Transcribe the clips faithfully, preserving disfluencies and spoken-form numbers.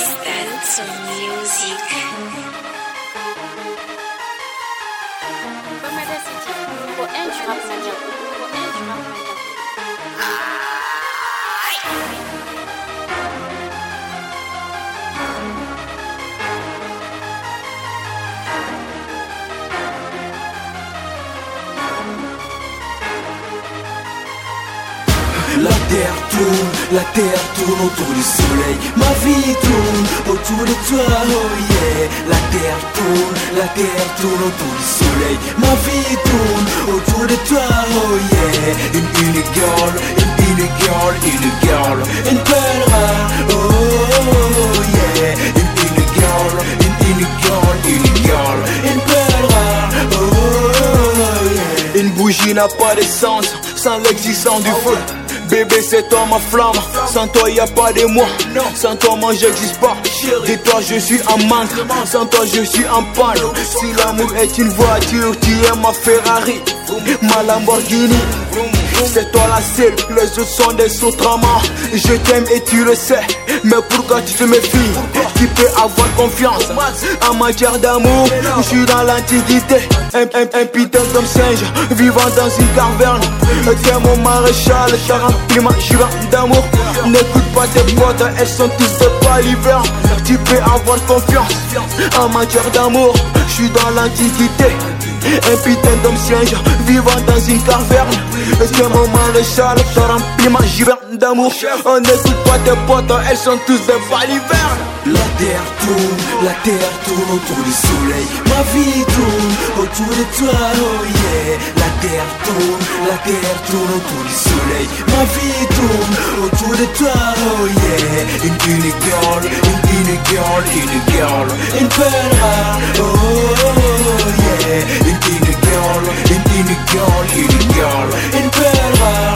Dance music. Pour un, tu rappes ça bien. Pour un, tu rappes ça bien. La terre tourne, la terre tourne autour du soleil. Ma vie tourne autour de toi, oh yeah. La terre tourne, la terre tourne autour du soleil. Ma vie tourne autour de toi, oh yeah. Une unique girl, une unique girl, une girl, une perle rare, oh yeah. Une unique girl, une unique girl, une girl, une perle rare, oh yeah. Une bougie n'a pas d'essence sans l'existence du feu. Bébé c'est toi ma flamme, sans toi y a pas de moi. Sans toi moi j'existe pas, de toi je suis en manque. Sans toi je suis en panne. Si l'amour est une voiture, tu es ma Ferrari, ma Lamborghini. C'est toi la seule, les autres sont des sous-tramants. Je t'aime et tu le sais, mais pourquoi tu te méfies? Tu peux avoir confiance en matière d'amour. Je suis dans l'antiquité, un, un, un putain d'homme singe vivant dans une caverne. T'es mon maréchal, t'as rempli ma jument d'amour. N'écoute pas tes potes, elles sont tous des balivernes. Tu peux avoir confiance en matière d'amour. Je suis dans l'antiquité, un putain d'homme singe vivant dans une caverne. T'es mon maréchal, t'as rempli ma jument d'amour. On n'écoute pas tes potes, elles sont tous des balivernes. La terre tourne, la terre tourne autour du soleil. Ma vie tourne autour de toi, oh yeah. La terre tourne, la terre tourne autour du soleil. Ma vie tourne autour de toi, oh yeah. Une unique girl, une unique girl, une girl, une perle rare, oh yeah. Une unique girl, une unique girl, une girl, une perle rare,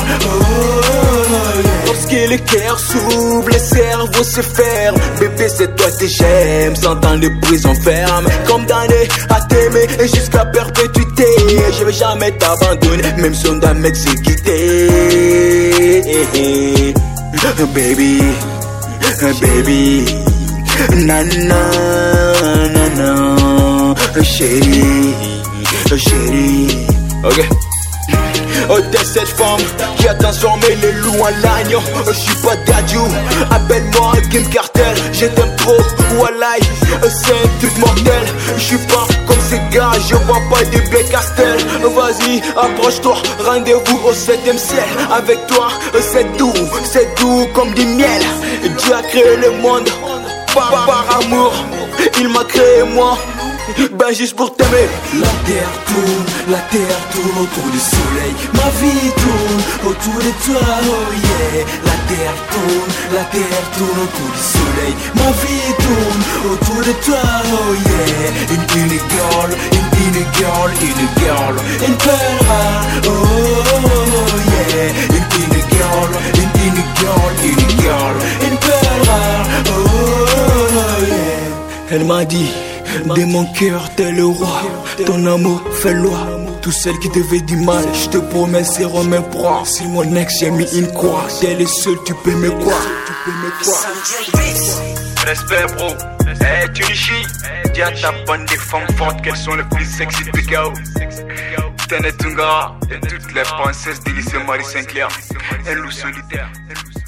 oh yeah. Lorsque le cœur s'ouvre, le cerveau se ferme. Bébé c'est toi que j'aime, sans temps de prison ferme. Condamné à t'aimer et jusqu'à perpétuité. Je vais jamais t'abandonner, même si on doit m'exécuter. Baby, baby, nana, nana, chérie, chérie. Ok. Oh t'es cette femme qui a transformé les loups en l'agneau. Je suis pas Dadju, appelle-moi Kim Cartel. Je t'aime trop, Walai, c'est un truc mortel. Je suis pas comme ces gars, je vois pas de Blake Castel. Vas-y, approche-toi, rendez-vous au septième ciel. Avec toi, c'est doux, c'est doux comme du miel. Dieu a créé le monde par, par amour. Il m'a créé moi, ben juste pour t'aimer. La terre tourne, la terre tourne autour du soleil. Ma vie tourne autour de toi, oh yeah. La terre tourne, la terre tourne autour du soleil. Ma vie tourne autour de toi, oh yeah. Une unique girl, une unique girl, une girl, une perle rare, oh yeah. Une unique girl, une unique girl, une girl, une perle rare, oh yeah. Elle m'a dit, de mon cœur t'es le roi, ton amour fait loi. Tous celles qui te veulent du mal, je te promets seront mes proies. Si mon ex j'ai mis une croix, t'es le seul, tu peux me croire. Respect bro, hey Tunichi, dis à ta bande de femmes fortes qu'elles sont les plus sexy de P K O. Tenetunga et toutes les princesses du lycée Marie Saint-Clair, un loup solitaire.